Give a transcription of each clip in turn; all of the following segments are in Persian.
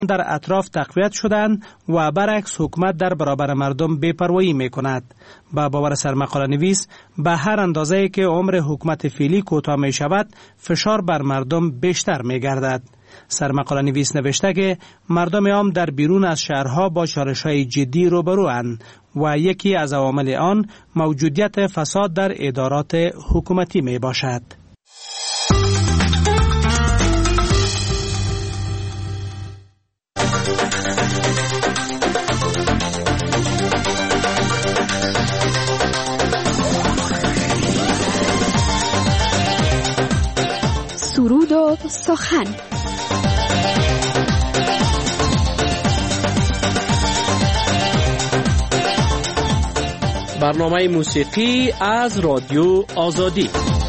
در اطراف تقویت شدند و برعکس حکومت در برابر مردم بی‌پروایی می‌کند. با باور سرمقاله نویس به هر اندازه‌ای که عمر حکومت فعلی کوتاه می‌شود، فشار بر مردم بیشتر می‌گردد. سرمقاله نویس نوشته که مردم عام در بیرون از شهرها با چالش‌های جدی روبروند و یکی از عوامل آن موجودیت فساد در ادارات حکومتی میباشد. سرود و سخن. برنامه موسیقی از رادیو آزادی.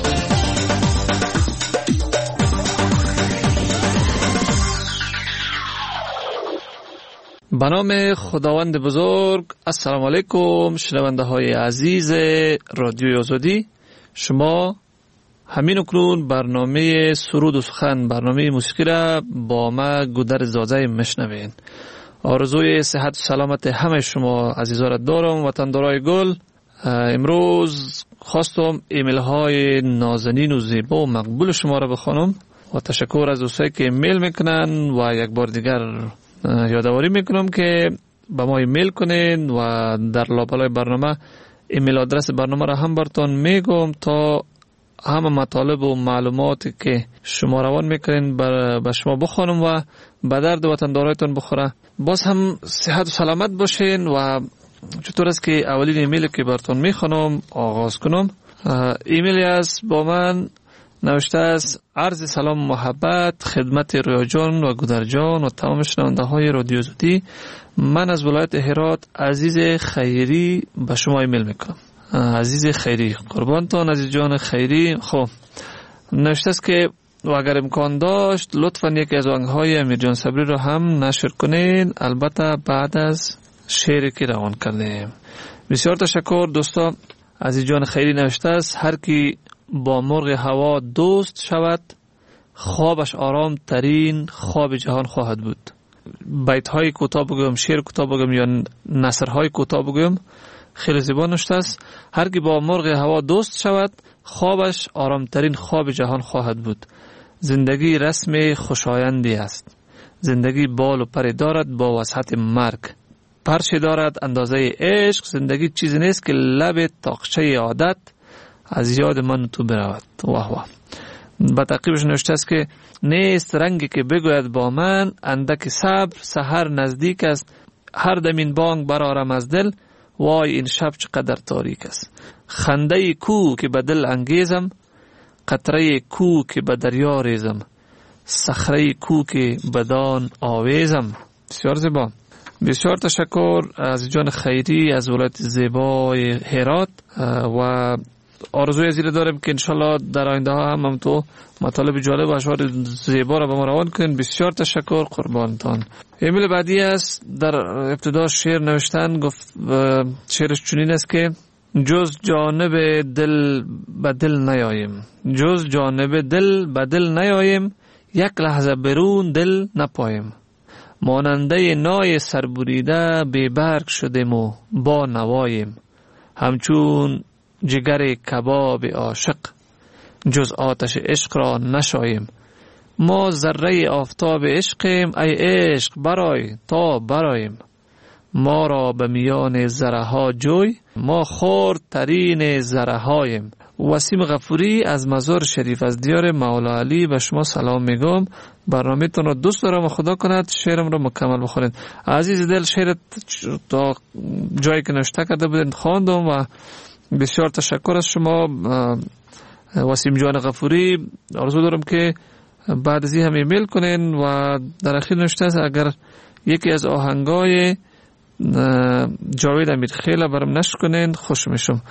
به نام خداوند بزرگ. السلام علیکم شنونده های عزیز رادیو آزادی. شما همین اکنون برنامه سرود و سخن، برنامه موسیقی را با ما گودر زاده مشنوین. آرزوی صحت و سلامت همه شما عزیزا را دارم. وطندارای گل، امروز خواستم ایمیل های نازنین و زیبا و مقبول شما را بخوانم و تشکر از دوستایی که ایمیل میکنن و یک بار دیگر یادآوری میکنم که با ما ایمیل کنین و در لابلای برنامه ایمیل آدرس برنامه را هم براتون میگم تا همه مطالب و معلوماتی که شما روان میکنین به شما بخوانم و به درد وطندارایتون بخوره. باز هم صحت و سلامت باشین. و چطور است که اولین ایمیلی که براتون میخوانم آغاز کنم. ایمیلی است با من نوشته است: عرض سلام و محبت خدمت رویا جان و گودر جان و تمام شنونده های رادیو آزادی. من از ولایت هرات عزیز خیری به شما ایمیل میکنم. عزیز خیری، قربانتون عزیز جان خیری. خب نوشته است که و اگر امکان داشت لطفاً یکی از آهنگ‌های امیر جان صبری رو هم نشر کنین، البته بعد از شعری که روان کردیم. بسیار تشکر دوستا. عزیز جان خیری نوشته است: هر کی با مرغ هوا دوست شود، خوابش آرام ترین خواب جهان خواهد بود. بیت های کوتاه بگم، شعر کوتاه بگم یا نثر های کوتاه بگم، خیلی زیبا نوشته است: هر کی با مرغ هوا دوست شود، خوابش آرام ترین خواب جهان خواهد بود. زندگی رسم خوشایندی است. زندگی بال و پر دارد با وسعت مرگ. پرچه دارد اندازه عشق. زندگی چیزی نیست که لب تاقچه عادت از یاد من تو برود. واه واه. با تعقیبش نوشته است که نیست رنگی که بگوید با من، اندک صبر سحر نزدیک است. هر دم این بانگ برآرم از دل، وای این شب چقدر تاریک است. خنده کو که به دل انگیزم، قطره کو که به دریا ریزم، صخره کو که بدان آویزم. بسیار زیبا. بسیار تشکر از جان خیری از ولایت زیبای هرات و آرزوی زیر دارم که انشالله در آینده ها هم تو مطالب جالب و اشعار زیبا را به ما روان کنین. بسیار تشکر، قربانتان. ایمیل بعدی است. در ابتدا شعر نوشتن، گفت شعرش چنین است که جز جانب دل به دل نیاییم، جز جانب دل به دل نیاییم، یک لحظه برون دل نپاییم. ماننده نای سربریده بی برگ شدیم و با نواییم. همچون جگر کباب عاشق جز آتش عشق را نشاییم. ما ذره آفتاب عشقیم، ای عشق برای تا براییم. ما را به میان ذره ها جوی، ما خرد ترین ذره هاییم. وسیم غفوری از مزار شریف از دیار مولا علی به شما سلام میگم. برنامه تون رو دوست دارم و خدا کند شعرم رو مکمل بخورید. عزیز دل، شعر تا جایی که نوشته کرده بودین خواندم و بسیار تشکر از شما وسیم جان غفوری. آرزو دارم که بعد از این هم ایمیل کنین. و در اخیر نوشته است اگر یکی از آهنگای جاوید امیرخیل برام نشر کنین خوش میشم.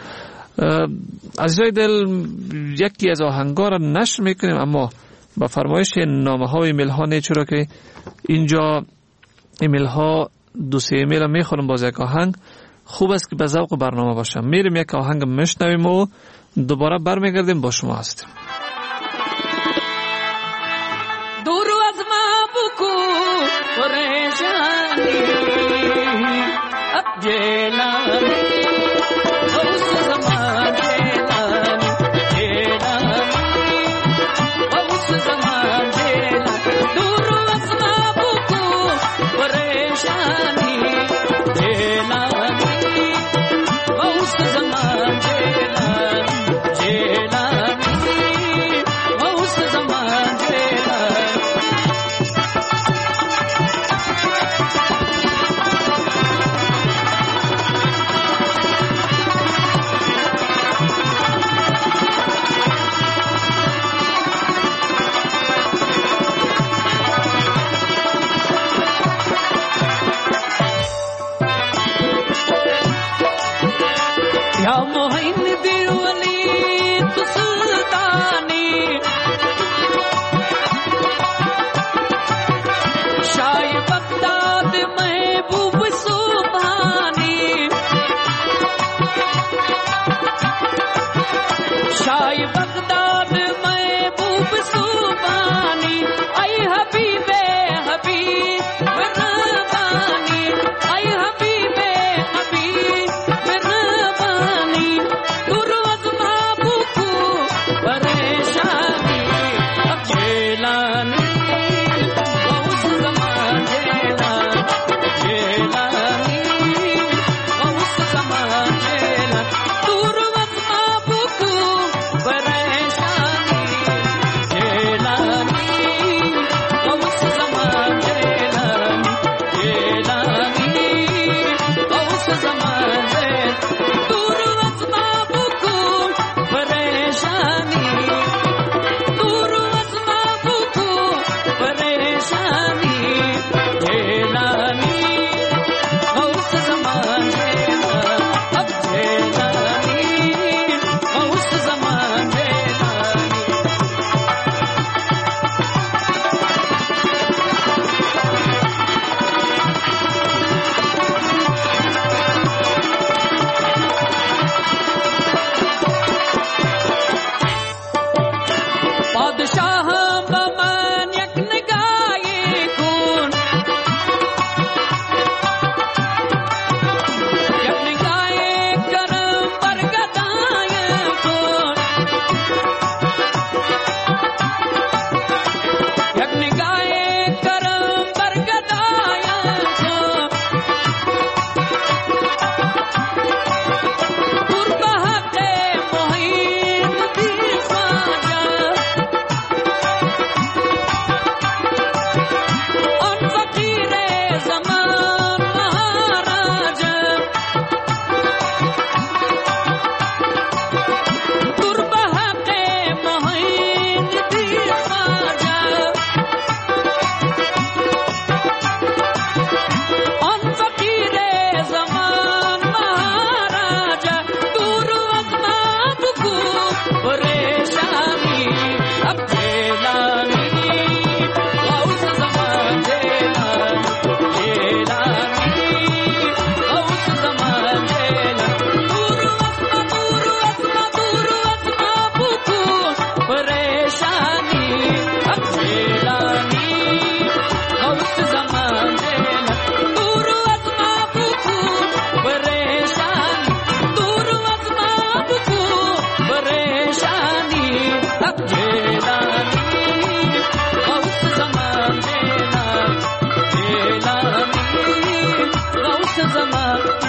عزیزای دل، یکی از آهنگا را نشر میکنیم اما با فرمایش نامه ها و ایمیل ها نه، چرا که اینجا ایمیل ها دو سه ایمیل میخونم باز یک آهنگ خوب است که به ذوق برنامه باشم. میریم یک آهنگ میشنویم و دوباره برمیگردیم با شما هستیم. دور از ما بکو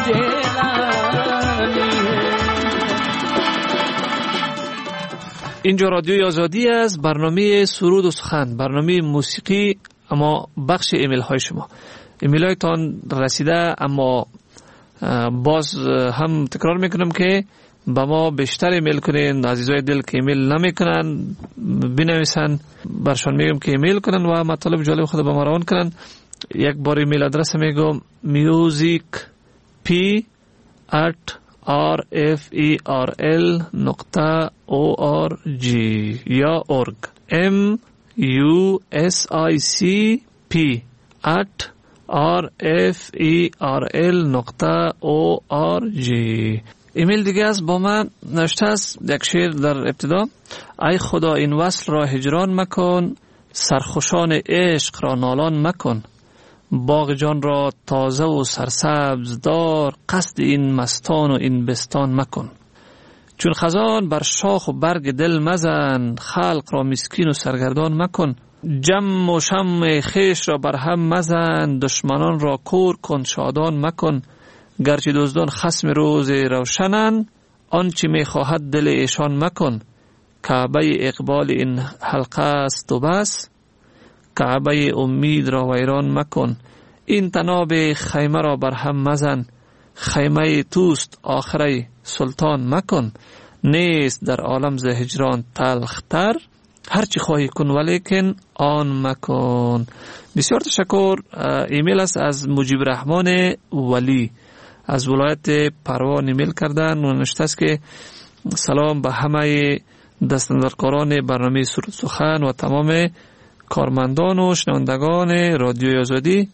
اینجا رادیوی آزادی است. برنامه سرود و سخن، برنامه موسیقی، اما بخش ایمیل های شما. ایمیل هایتان رسیده، اما باز هم تکرار میکنم که با ما بیشتر ایمیل کنین. عزیزای دل که ایمیل نمیکنن بنویسن، برشان میگم که ایمیل کنن و مطالب جالب خود با ما روان کنن. یک بار ایمیل آدرس میگم musicp@rferl.org یا org musicp@rferl.org. ایمیل دیگه است با من نوشته است یک شعر در ابتدا: ای خدا این وصل را هجران مکن، سرخوشان عشق را نالان مکن، باغ جان را تازه و سرسبز دار، قصد این مستان و این بستان مکن. چون خزان بر شاخ و برگ دل مزن، خلق را مسکین و سرگردان مکن. جم و شم خیش را بر هم مزن، دشمنان را کور کن شادان مکن. گرچه دزدان خصم روز روشنن، آنچه می خواهد دل ایشان مکن. کعبه اقبال این حلقه است و بس، کعبه امید را ویران مکن. این تناب خیمه را بر هم مزن، خیمه توست آخره سلطان مکن. نیست در عالم ز هجران تلختر، هرچی خواهی کن ولیکن آن مکن. بسیار تشکر. ایمیل است از مجیب رحمان ولی از ولایت پروان ایمیل کردن و نوشته است که سلام به همه دستاندرکاران برنامه سرود سخن و تمام کارمندان و شنوندگان رادیوی آزادی.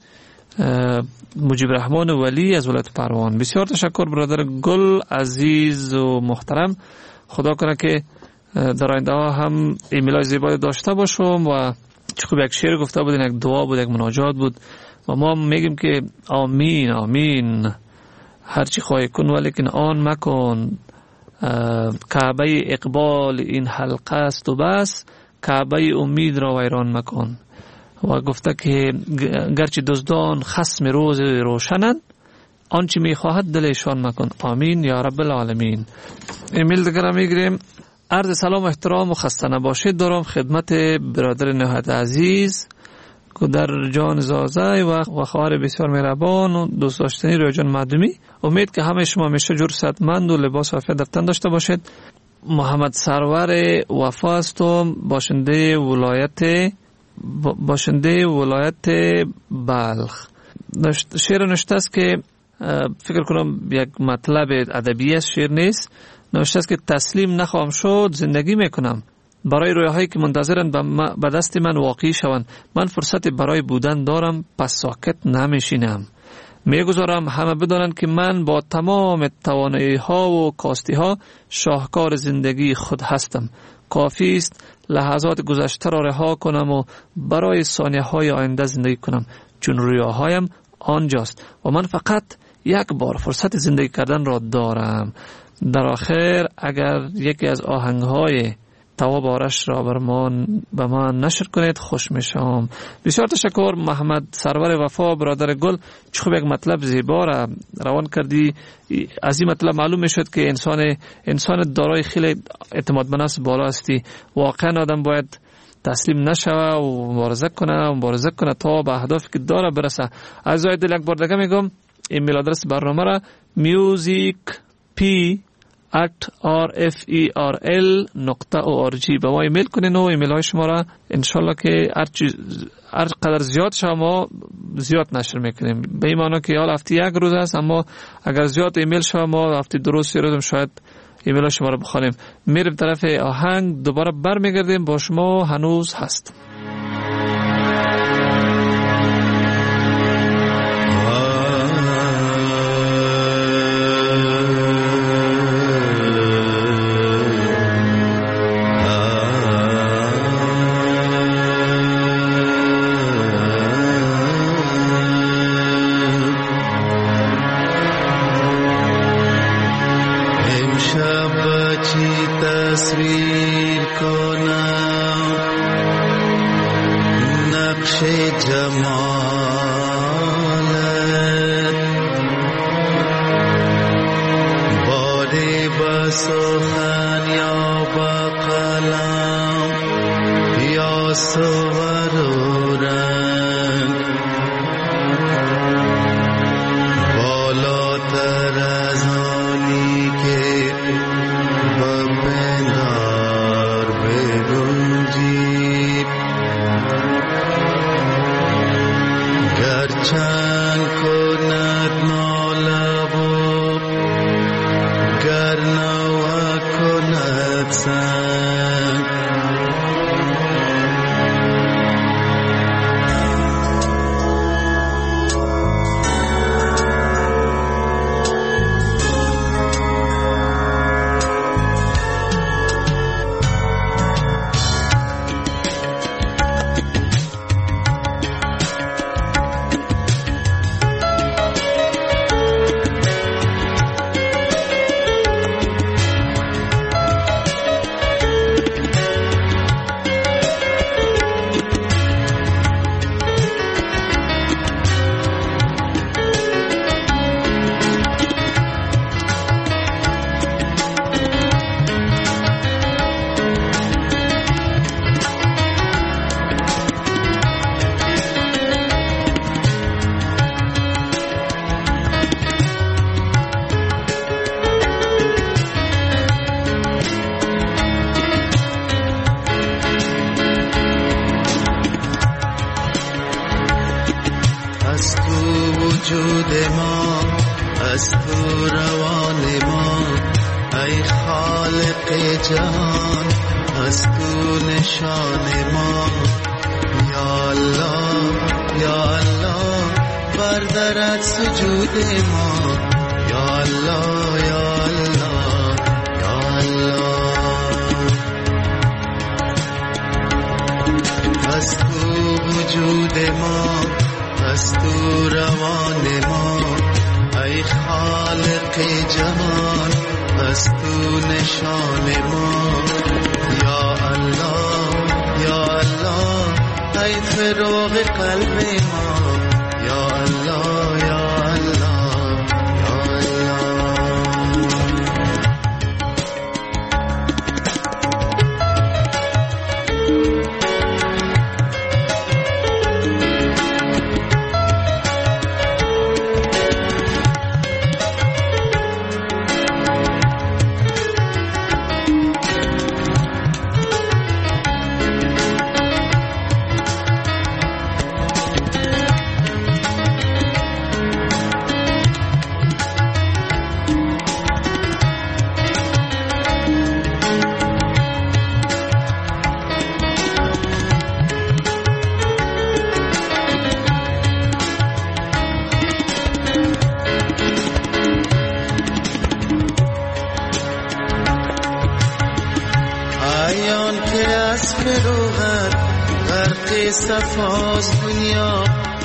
مجیب رحمان ولی از ولایت پروان. بسیار تشکر برادر گل عزیز و محترم. خدا کنه که در آینده ها هم ایمیلای زیبایی داشته باشم و چون یک شعر گفته بودین، یک دعا بود، یک مناجات بود و ما میگیم که آمین آمین، هرچی خواهی کن ولیکن آن مکن. کعبه اقبال این حلقه است و بس، کعبه امید را ویران مکن. و گفته که گرچه دزدان خصم روز روشنند، آنچه میخواهد دلشان مکن. آمین یا رب العالمین. ایمیل دیگر میگیریم. عرض سلام و احترام و خسته نباشید دارم خدمت برادر نهایت عزیز که در جان زازه و خواهر بسیار مهربان و دوست داشتنی رویا جان مردمی. امید که همه شما همیشه جور صحتمند و لباس عافیت در تن داشته باشید. محمد سرور وفا هستم، باشنده ولایت بلخ. شعر نوشته است که فکر کنم یک مطلب ادبی است، شعر نیست. نوشته است که تسلیم نخواهم شد، زندگی میکنم برای رویاهایی که منتظرند به دست من واقعی شوند. من فرصت برای بودن دارم، پس ساکت نمیشینم. میگذارم همه بدانند که من با تمام توانایی ها و کاستی ها شاهکار زندگی خود هستم. کافی است لحظات گذشته را رها کنم و برای ثانیه های آینده زندگی کنم، چون رویاهایم آنجاست و من فقط یک بار فرصت زندگی کردن را دارم. در آخر اگر یکی از آهنگهای تواب آرش را به من نشر کنید خوش میشم. بسیار تشکر محمد سرور وفا برادر گل. چه خوب یک مطلب زیبا را روان کردی. از این مطلب معلوم میشد که انسان دارای خیلی اعتماد به نفس بالا هستی. واقعا آدم باید تسلیم نشوه و مبارزه کنه تا به اهدافی که داره برسه. عزیزای دل یک بار دیگه میگم ایمیل آدرس برنامه را musicp@rferl.org به ما ایمیل کنین و ایمیل های شما را انشالله که هر قدر زیاد شما زیاد نشر میکنیم. به این معنی که حال هفته یک روز است، اما اگر زیاد ایمیل شما ما هفته 2 روز 3 روز شاید ایمیل های شما را بخوانیم. میریم طرف آهنگ، دوباره برمیگردیم با شما. هنوز هست. تصویر کنم چنگ کند ناله و گر نوا کند سنگ. وجود ما از تو روان ما، ای خالق جهان از تو نشان ما. یا الله یا الله بردارد سجود ما. یا الله یا الله یا الله. از تو وجود ما از تو روان ما، ای خالق جهان از تو نشان ما. یا الله یا الله ای فراغ قلب ما. یا الله یا الله یا الله. غرق صفاست دنیا،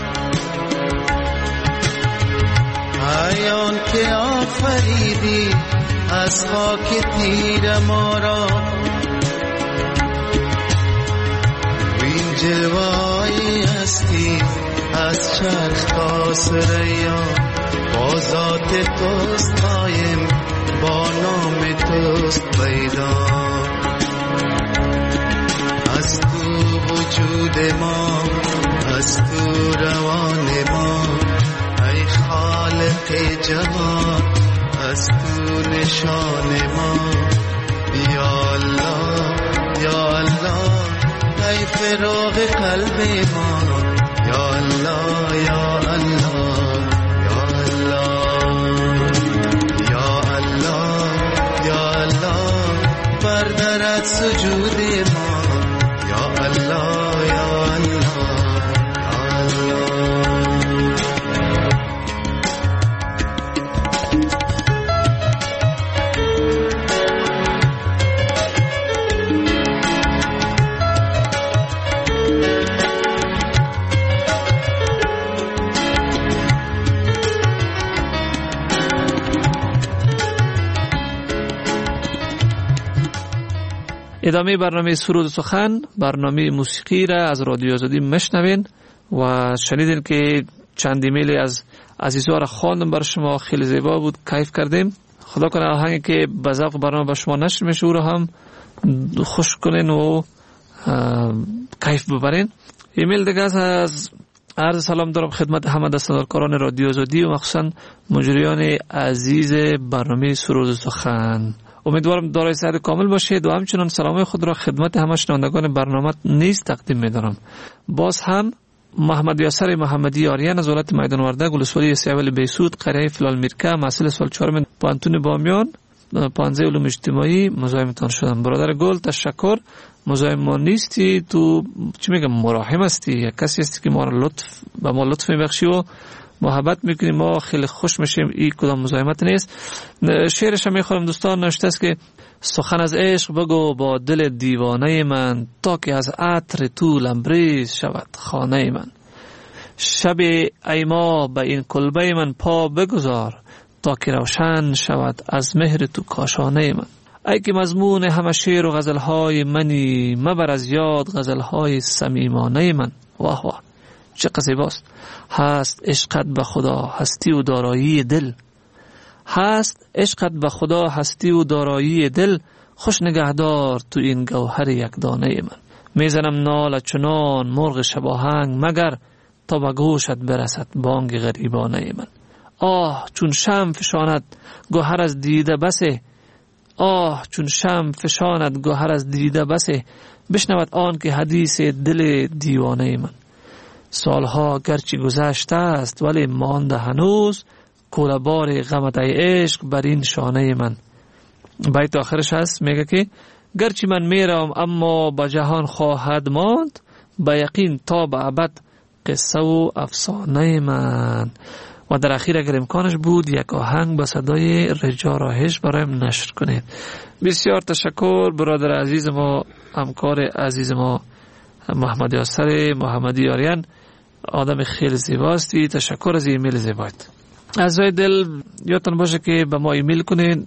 عیان که آفریدی از خاک تیر ما را. این جلوه‌ای هستی از چرخ تا ثریا، با ذات توست قایم با نام توست پیدا. از تو وجود ما از تو روان ما، ای خالق جهان از تو نشان ما. یا الله یا الله ای فراغ قلب ما. یا الله یا الله یا الله یا الله یا الله بردارد سجود ما. یا الله یا الله یا الله. ادامه برنامه سرود و سخن، برنامه موسیقی را از رادیو آزادی مشنوین و شنیدین که چند ایمیل از عزیزا را خواندم بر شما، خیلی زیبا بود، کیف کردیم. خدا کنه آهنگی که به ذوق برنامه به شما نشر میشه او را هم خوش کنین و کیف ببرین. ایمیل دیگه از عرض سلام دارم خدمت همه دستاندارکاران رادیو آزادی و مخصوصا مجریان عزیز برنامه سرود و سخن. امیدوارم دارای صحت کامل باشید و همچنان سلام خود را خدمت همه شنوندگان برنامه نیز تقدیم می‌دارم. باز هم محمد یاسر محمدی آریان از ولایت میدان وردک ولسوالی سیاول بیسود قریه فلال میرکه محصل سال 4 پانتون بامیان 15 علوم اجتماعی مزاحمتان شدم. برادر گل تشکر. مزاحم ما نیستی، تو چی میگم مراحم هستی، یک کسی هستی که ما را لطف میبخشی و محبت میکنی، ما خیلی خوش میشیم. این کدام مزاحمت نیست. شعرش هم میخوام دوستان، نوشته است که سخن از عشق بگو با دل دیوانه من، تا که از عطر تو لبریز شود خانه من. شب ای ما به این کلبه من پا بگذار، تا که روشن شود از مهر تو کاشانه من. ای که مضمون همه شعر و غزلهای منی، مبر از یاد غزلهای صمیمانه من. واه واه چه زیباست. هست عشقت به خدا هستی و دارایی دل، هست عشقت به خدا هستی و دارایی دل، خوش نگهدار تو این گوهر یک دانه من. میزنم نال چنان مرغ شباهنگ، مگر تا به گوشت برسد بانگ غریبانه من. آه چون شمع فشاند گوهر از دیده بسه، آه چون شمع فشاند گوهر از دیده بسه، بشنود آن که حدیث دل دیوانه من. سالها گرچه گذشته است ولی مانده هنوز، کوله‌بار غمت ای عشق بر این شانه من. بیت آخرش هست میگه که گرچه من میرم اما با جهان خواهد ماند، با یقین تا به ابد قصه و افسانه من. و در اخیر اگر امکانش بود یک آهنگ با صدای رجا راهش برایم نشر کنید. بسیار تشکر برادر عزیز ما، همکار عزیز ما محمد یاسر محمدی آریان، آدم خیلی زیباستی. تشکر از ایمیل زیبایت. از رای دل یادتان باشه که به ما ایمیل کنید.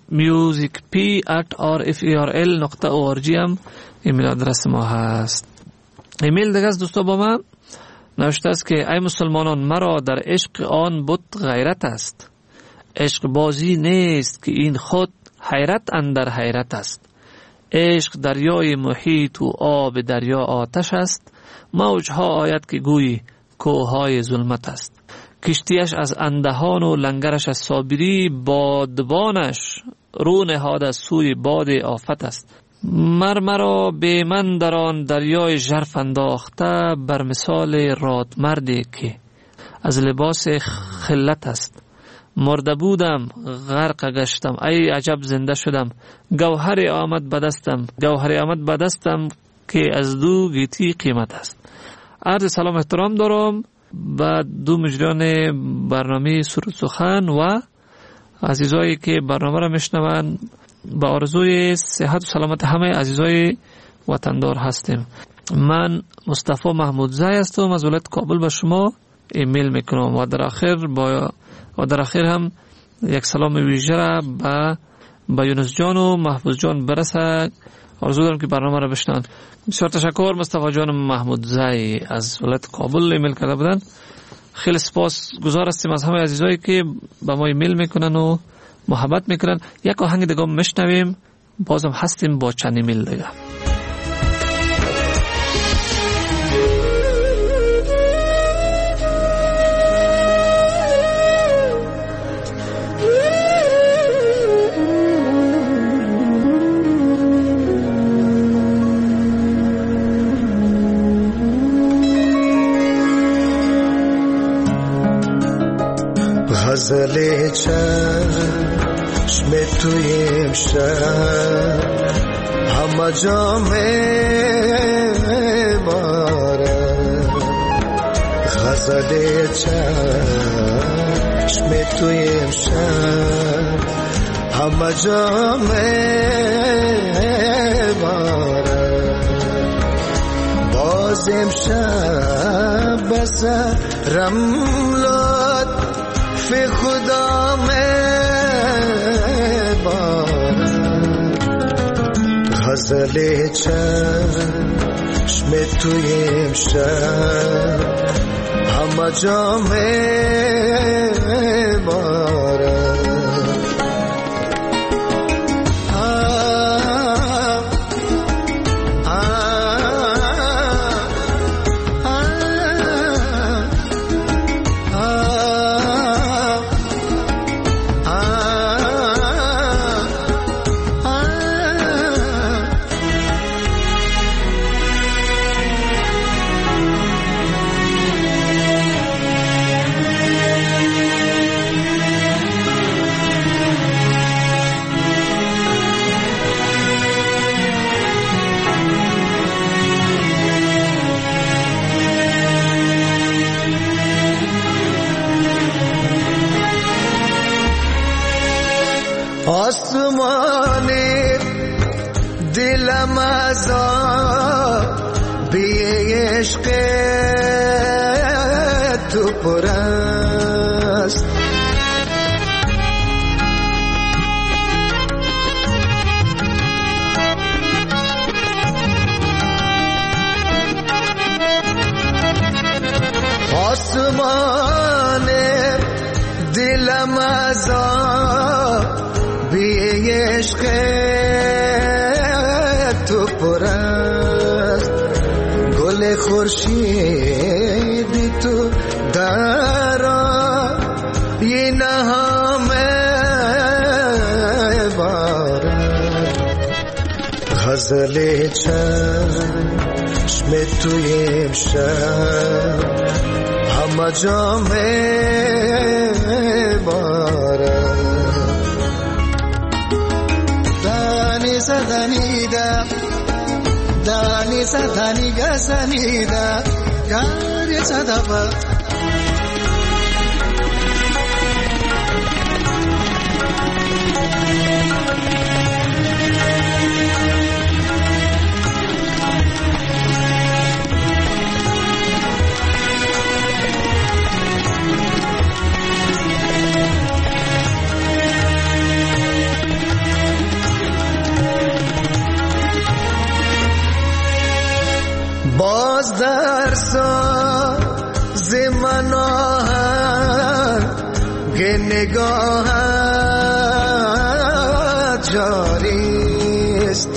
musicp@rferl.org هم ایمیل آدرس ما هست. ایمیل دیگه از دوستا با ما نوشته است که ای مسلمانان، مرا در عشق آن بت غیرت است. عشق بازی نیست که این خود حیرت اندر حیرت است. عشق دریای محیط و آب دریا آتش است. موجها آید که گویی کوههای ظلمت است. کشتیش از اندهان و لنگرش از صابری، بادبانش رو نهاد از سوی باد آفت است. مرمرا به من در آن دریای ژرف انداخته، بر مثال رادمردی که از لباس خلت است. مرده بودم غرق گشتم، ای عجب زنده شدم. گوهر آمد به دستم که از دو گیتی قیمت است. عرض سلام احترام دارم به دو مجریان برنامه سرود سخن و عزیزایی که برنامه را میشنوند. با آرزوی صحت و سلامت همه عزیزای وطندار هستیم. من مصطفی محمودزی هستم از ولایت کابل به شما ایمیل میکنم و در آخر هم یک سلام ویژه را به یونس جان و محفوظ جان برسه. آرزو دارم که برنامه را بشنون. بسیار تشکر. مصطفی جان محمودزی از ولایت کابل ایمیل کرده بودن. خیلی سپاس گزار هستیم از همه عزیزایی که به ما ایمیل میکنن و محبت میکنن. یک آهنگ دیگه میشنویم، بازم هستیم با چند ایمیل دیگه. غزل چشم توی امشب همه جا میبارد. غزل چشم توی امشب همه جا میبارد. باز امشب بسرم فی خدا میبارد. غزل چشم توی امشب همه جا میبارد. آسمان دلم از بی عشق تو پر است. آسمان دلم از بی عشق تو پر است. گل خورشیدی تو در یه نهامه بارد. غزل چشم توی امشب همه جامه بارد. دانی زدنیده دانی زدنی گزنیده گری زدبه باز در ساز من آهنگ نگاهت جاری است.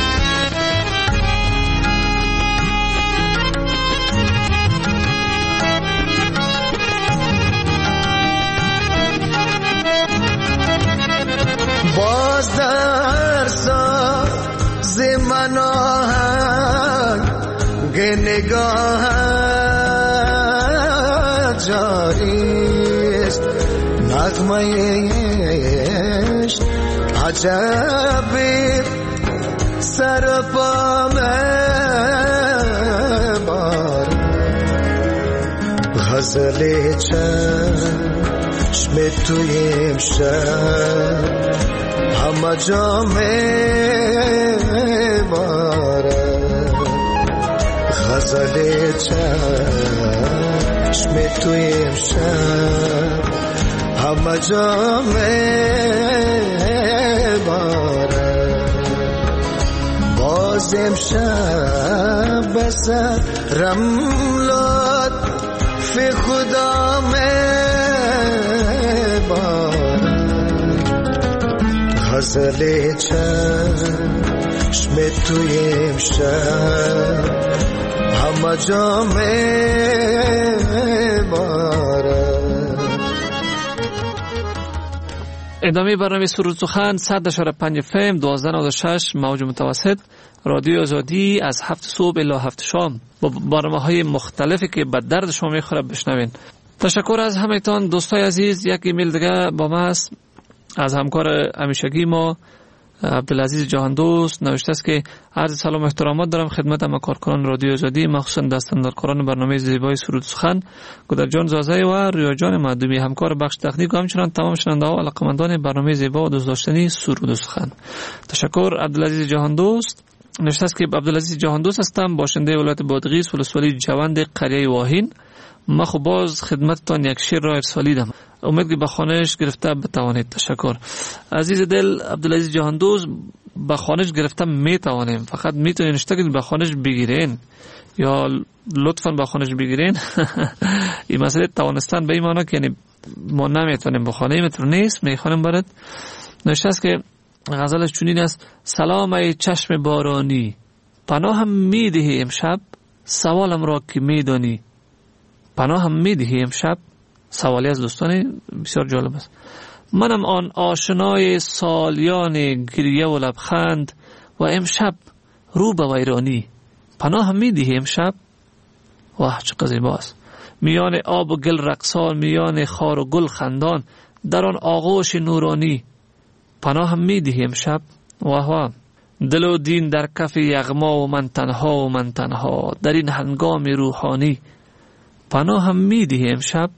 باز در ساز من آهنگ نگاه جاری است. نغمه عشق عجبی سر پا بار. غزل چشم توی امشب همه جامه بارد. غزل چشم توی امشب همه جامه بارد. باز امشب بسرم لطف خدا بارد. غزل چشم توی امشب همه جامه بارد. ادامه برنامه سرود سخن 100.5 FM 1296 موج متوسط رادیو آزادی از 7 صبح الی 7 شام با برنامه‌های مختلفی که به درد شما میخوره بشنوین. تشکر از همه‌تان دوستای عزیز. یک ایمیل دیگه با ما است از همکار همیشگی ما عبدالعزیز جهان دوست. نوشته است که عرض سلام و احترامات دارم خدمت همه کارکنان رادیو آزادی، مخصوصا دستاندرکاران برنامه زیبای سرود سخن، گودرجان زازه و ریاجان معدومی، همکار بخش تکنیک و همچنان تمام شنونده‌ها و علاقه‌مندان برنامه زیبا و دوست داشتنی سرود سخن. تشکر عبدالعزیز جهان دوست. نوشته است که عبدالعزیز جهان دوست هستم، باشنده ولایت بادغیس، ولسوالی جوند، قریه واهین. ما خب باز خدمتتان یک شعر را ارسالیدم، امید که به خوانش گرفته بتوانید. تشکر عزیز دل عبدالعزیز جهان دوست. به خوانش گرفته میتوانیم، فقط میتونین اشتاقید به خوانش بگیرین یا لطفاً به خوانش بگیرین. این مسئله توانستن به این معنی که یعنی ما نمیتونیم بخوانیم، اینطور نیست، میخوانیم برات. نوشته است که غزلش چنین است: سلام ای چشم بارانی، پناهم میدهی امشب، سوالم را که میدانی. پناهم میدهی امشب، سوالی از دوستان بسیار جالب است. منم آن آشنای سالیان گریه و لبخند و امشب رو به ویرانی. پناهم میدهی امشب، واه چقدر زیباست. میان آب و گل رقصان، میان خار و گل خندان، در آن آغوش نورانی. پناهم میدهی امشب، واه واه. دل و دین در کف یغما و من تنها در این هنگام روحانی. پناهم میدهی امشب،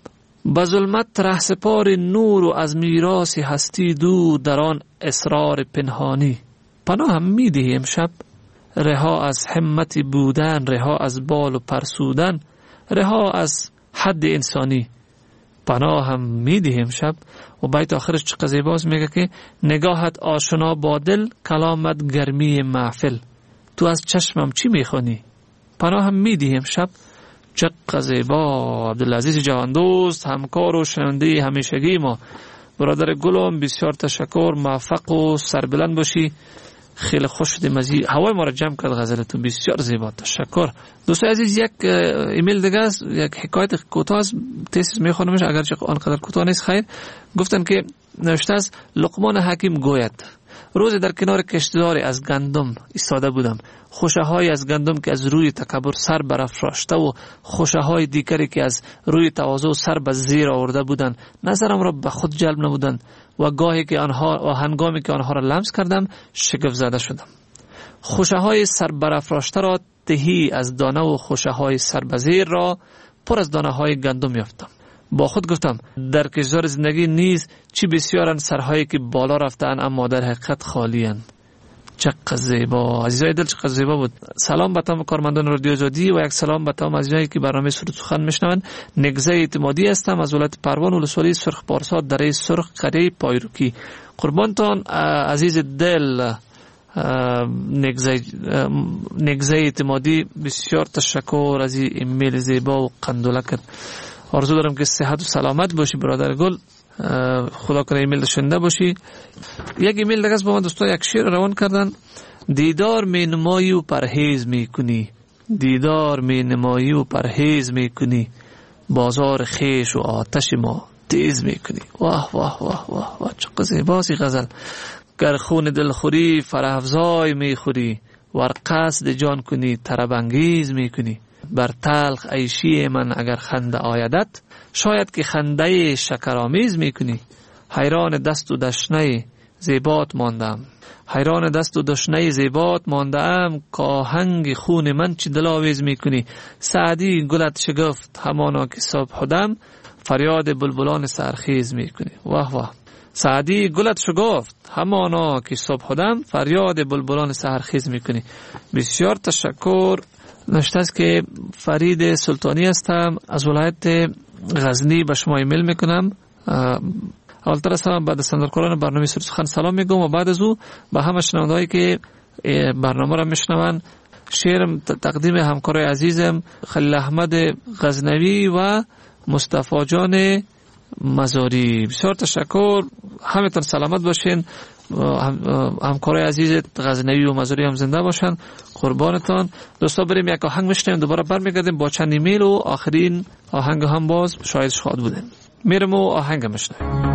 به ظلمت رهسپار نور و از میراث هستی دور در آن اسرار پنهانی. پناهم میدهی امشب، رها از همت بودن، رها از بال و پرسودن، رها از حد انسانی. پناهم میدهی امشب. و بیت آخرش چقدر زیباست، میگه که نگاهت آشنا با دل، کلامت گرمی محفل. تو از چشمم چی میخونی؟ پناهم میدهی امشب. چقدر زیبا. عبدالعزیز جهاندوست، همکار و شنونده همیشگی ما، برادر گلم، بسیار تشکر، موفق و سربلند باشی. خیلی خوش شدیم از هوای ما را جمع کرد غزلتون، بسیار زیبا، تشکر. دوستای عزیز، یک ایمیل دیگه است، یک حکایت کوتاه است، تیز میخونمش اگرچه آنقدر کوتاه نیست. خیر، گفتن که نوشته است: لقمان حکیم گوید روز در کنار کشتزاری از گندم ایستاده بودم. خوشه های از گندم که از روی تکبر سر برافراشته و خوشه های دیگری که از روی تواضع سر به زیر آورده بودند نظرم را به خود جلب نمودند و هنگامی که آنها را لمس کردم شگفت زده شدم. خوشه های سر برافراشته را تهی از دانه و خوشه های سر به زیر را پر از دانه های گندم یافتم. با خود گفتم در کشور زندگی نیز چی بسیارن سرهایی که بالا رفتن اما در حقیقت خالی‌اند. چقدر زیبا عزیزای دل، چقدر زیبا بود. سلام به تمام کارمندان رادیو آزادی و یک سلام به تمام عزیزانی که برنامه سرود سخن میشنوند. نگزه اعتمادی هستم از ولایت پروان ولسوالی سرخ پارسا دره سرخ قریه پایروکی. قربانتان عزیز دل نگزه اعتمادی، بسیار تشکر از این ایمیل زیبا و قندولک. آرزو دارم که صحت و سلامت باشی برادر گل، خدا کنه ایمیل شنده باشی. یک ایمیل دیگه است با من دوستا، یک شعر روان کردن: دیدار می نمایی و پرهیز می کنی، دیدار می نمایی و پرهیز می کنی، بازار خیش و آتش ما تیز می کنی. واه واه واه واه واه، چقدر زیباست غزل. گر خون دلخوری فرافزای می خوری، ور قصد جان کنی طرب انگیز می کنی. بر تلخ عیشی من اگر خنده آیدت، شاید که خنده شکرآمیز میکنی. حیران دست و دشنه زیبات ماندم، حیران دست و دشنه زیبات ماندم، که آهنگ خون من چی دلاویز میکنی. سعدی گلت شگفت همانا که صبح دم، فریاد بلبلان سرخیز میکنی. واه واه. سعدی گلت شگفت همانا که صبح دم، فریاد بلبلان سرخیز میکنی. بسیار تشکر. نشته است که فرید سلطانی هستم از ولایت غزنی، به شما ایمیل میکنم. اولتر سلام بعد سندرکاران برنامه سرود سخن سلام میگم و بعد از او به همه شنوندهایی که برنامه را میشنون شعرم تقدیم همکار عزیزم خلیل احمد غزنوی و مصطفی جان مزاری. بسیار تشکر، همتون سلامت باشین. همکارای عزیز غزنوی و مزاری هم زنده باشن. قربانتان. دوستا بریم یک آهنگ میشنیم، دوباره برمیگردیم با چند ایمیل و آخرین آهنگ هم باز شاید شاد بودیم. میرم و آهنگ میشنیم.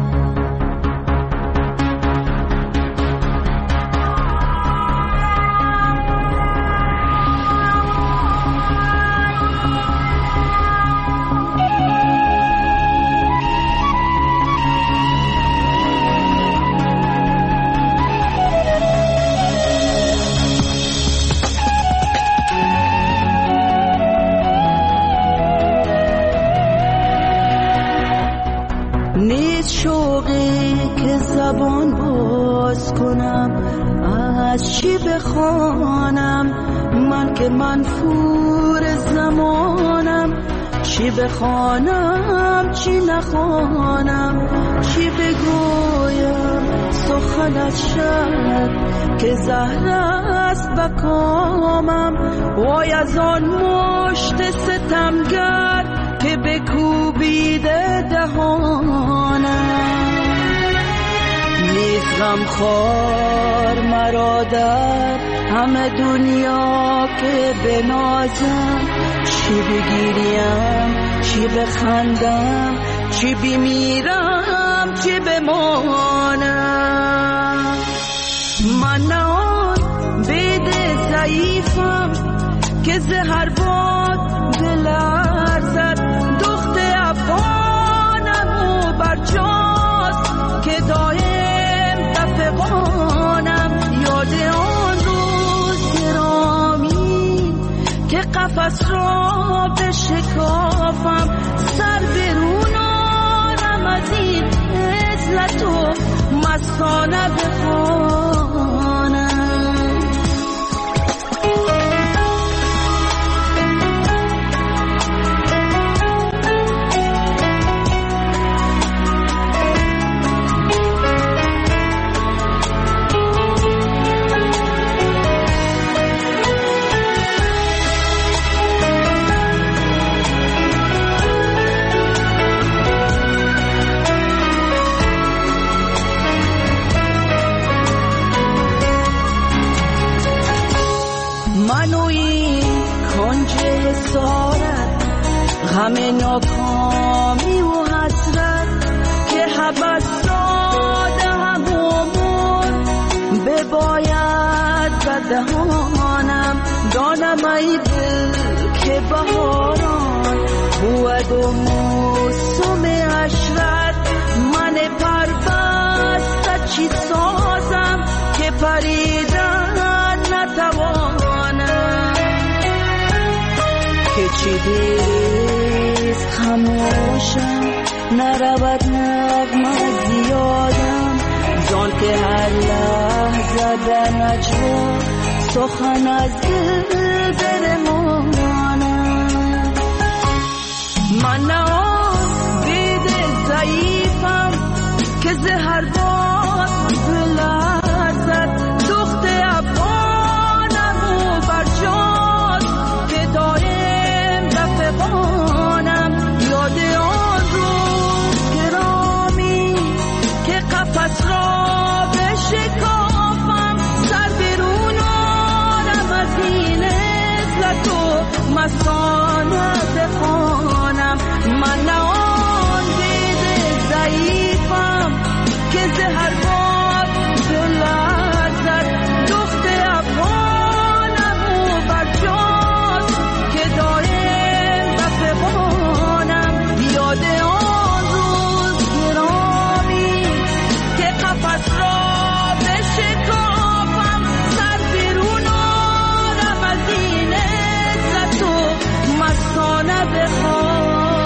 چی بخوانم من که منفور زمانم، چی بخوانم چی نخوانم، چی بگویم سخنت شد که زهر است بکامم. وای از آن مشت ستمگر که بکوبیده دهانم. نیست غمخوار مرا در همه دنیا که بنازم، چی بگیریم چی بخندم، چی بمیرم چی بمانم. من نه آن بید ضعیفم که زهر باد بلرزد، دخت افغانم و برجاست که دایم تفقانم. یاد آن روز گرامی که قفس را بشکافم، سر برون از این عزلت و مستانه بخوانم. همه ناکامی و حسرت که حبس داده همون بباید بدهانم. دانم ای دل که بهاران بود و موسم عشرت، من پربسته چی سازم که پریدن نتوانم. که چی دیست خموشم نرود نغمه زیادم، جان که هر لحظه در نجوا سخن از دل برمانم. من نه آن دید ضعیفم که زهر باد بلرزد، دخت افغانم و برجاست که دایم رفقانم. یاد آن روز گرامی که قفس را بشکافم، سر بیرون آرم از این عزلت و مستانه بخوانم. من نه آن دید ضعیفم که زهر باد بلرزد، دخت افغانم و برجاست که دایم رفقانم. یاد آن روز گرامی که قفس را بشکافم، سر بیرون آرم از این عزت و مستانه بخوانم.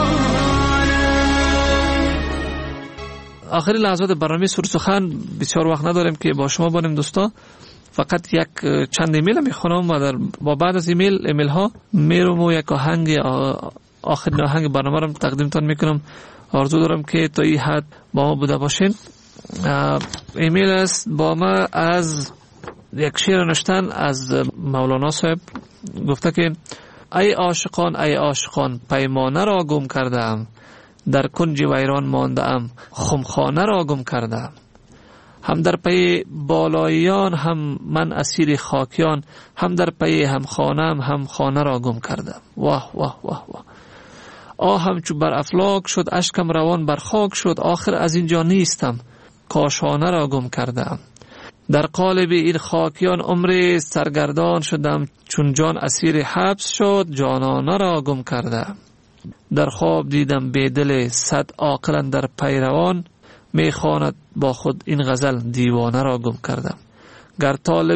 آخری لحظات برنامه سرود سخن، بسیار وقت نداریم که با شما باشیم دوستا. فقط یک چند ایمیل میخونم و با بعد از ایمیل ها میرم و یک آهنگ آخرین آهنگ برنامه رو تقدیمتان میکنم. آرزو دارم که تا این حد با ما بوده باشین. ایمیل است با ما از یک شعر نوشتن از مولانا صاحب. گفته که ای عاشقان پیمانه را گم کردم، در کنج ویران ماندم خمخانه را گم کردم. هم در پی بالاییان هم من اسیر خاکیان، هم در پی هم خانم هم خانه را گم کردم. واه واه واه واه. آهم چو بر افلاک شد، اشکم روان بر خاک شد، آخر از اینجا نیستم کاشانه را گم کردم. در قالب این خاکیان عمر سرگردان شدم، چون جان اسیر حبس شد جانانه را گم کردم. در خواب دیدم بیدل صد عاقل در پیروان، میخواند با خود این غزل دیوانه را گم کردم. گر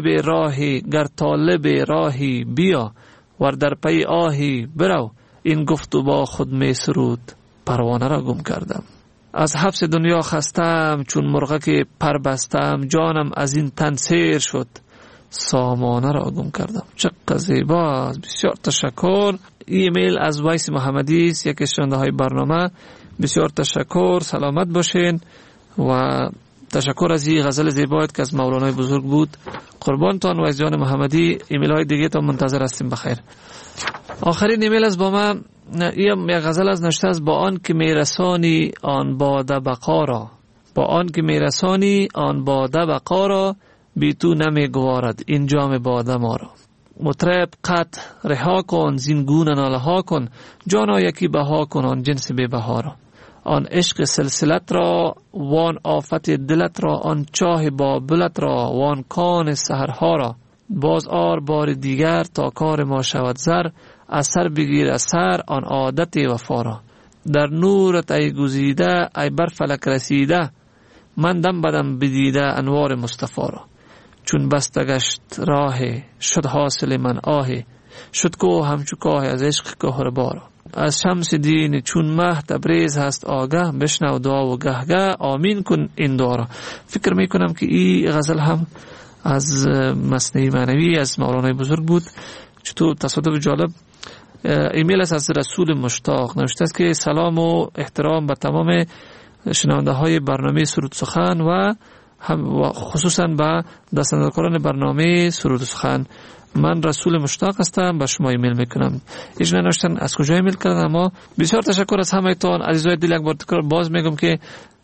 طالب راهی بیا، ور در پی آهی برو، این گفت و با خود می سرود پروانه را گم کردم. از حبس دنیا خستم چون مرغک پر بستم، جانم از این تن سیر شد سامانه را گم کردم. چقدر زیبا، بسیار تشکر. ایمیل از ویس محمدی است، یکی از شنونده های برنامه. بسیار تشکر، سلامت باشین و تشکر از این غزل زیبایت که از مولانای بزرگ بود. قربانتان و از جان محمدی. ایمیل های دیگه تا منتظر هستیم. بخیر. آخرین ایمیل از با ما یک غزل از نوشته است. با آن که میرسانی آن باده بقا را، با آن که میرسانی آن باده بقا را، بی تو نمیگوارد این جام باده ما را. مطرب قط رها کن زین گونه ناله ها کن، جانا یکی بها کن آن جنس بی بها را. آن عشق سلسلت را وان آفت دلت را، آن چاه بابلت را وان کان سحرها را. باز آر بار دیگر تا کار ما شود زر، اثر بگیر اثر آن عادت وفا را. در نورت ای گزیده ای بر فلک رسیده، من دم بدم بدیده انوار مصطفی را. چون بسته گشت راه شد حاصل من آه، شد کوه همچو کاه از عشق کهربا را. از شمس دین چون مه تبریز هست آگه، بشنو دعا و گهگه آمین کن این دعا را. فکر میکنم که این غزل هم از مثنوی معنوی از مولانا بزرگ بود. چطور تصادف جالب، ایمیل است از رسول مشتاق، نوشته است که سلام و احترام به تمام شنونده های برنامه سرود سخن و خصوصا به دستاندرکاران برنامه سرود سخن. من رسول مشتاق هستم، به شما ایمیل میکنم. ایش ننوشتن از کجا ایمیل کردن، اما بسیار تشکر از همه تان عزیزای دل. یک بار تکرار باز میگم که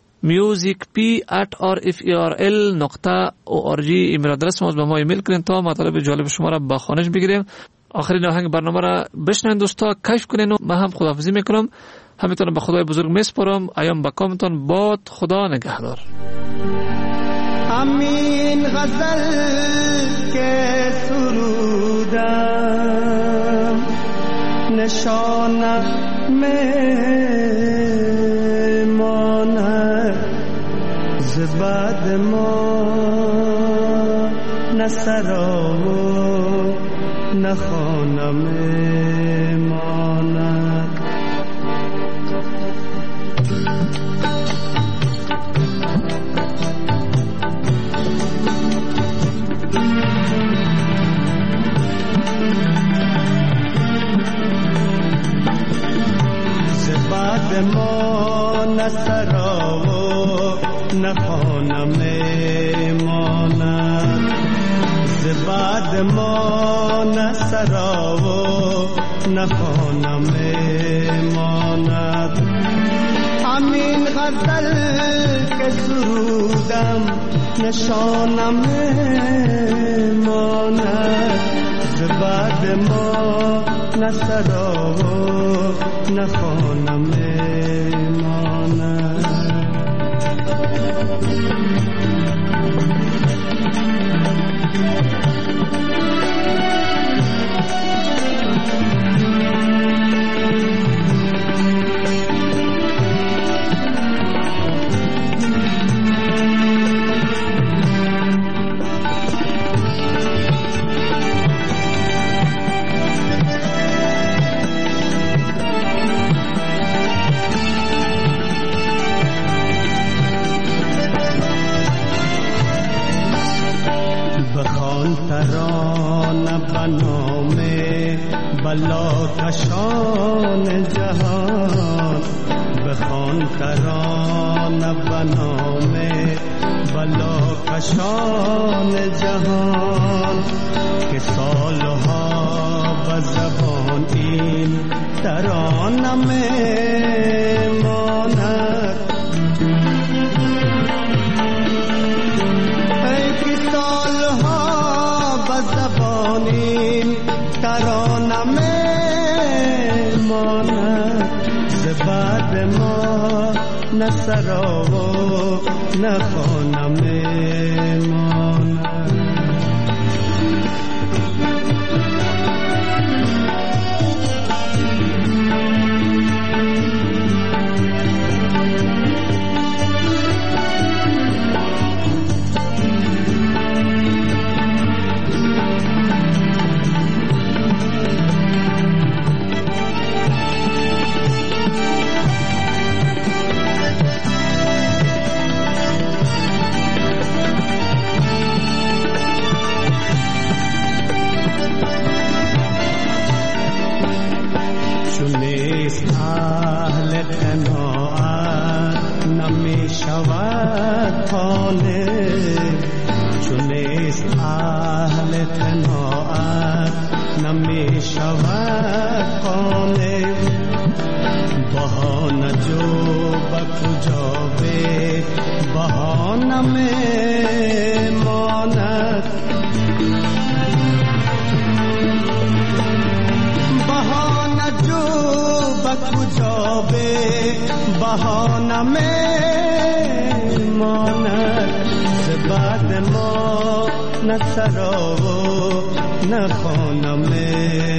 musicp@rferl.org ایمیل آدرس ما، به ما ایمیل کنین تا مطالب جالب شما را به خوانش بگیریم. آخرین آهنگ برنامه را بشنوین دوستا، کیف کنین و من هم خداحافظی میکنم. همینطور به خدای بزرگ میسپارم. ایام با کامتان باد، خدا نگهدار. همین غزل که سرودم نشانم میماند ز بعد ما، نه سرا و نه خانه میماند. بعد ما نه سرا و نه خانه میماند، ز بعد ما نه سرا و نه خانه میماند. همین غزل که سرودم نشانم میماند، ز بعد ما نه سرا و نه خانه میماند. ترانه بنام بلا کشان جهان، بخوان ترانه بنام بلا کشان جهان، که سالها به زبان این ترانه میماند. ترانه میماند، ز بعد ما نه سرا و نه خانه میماند. نه سرا و نه خانه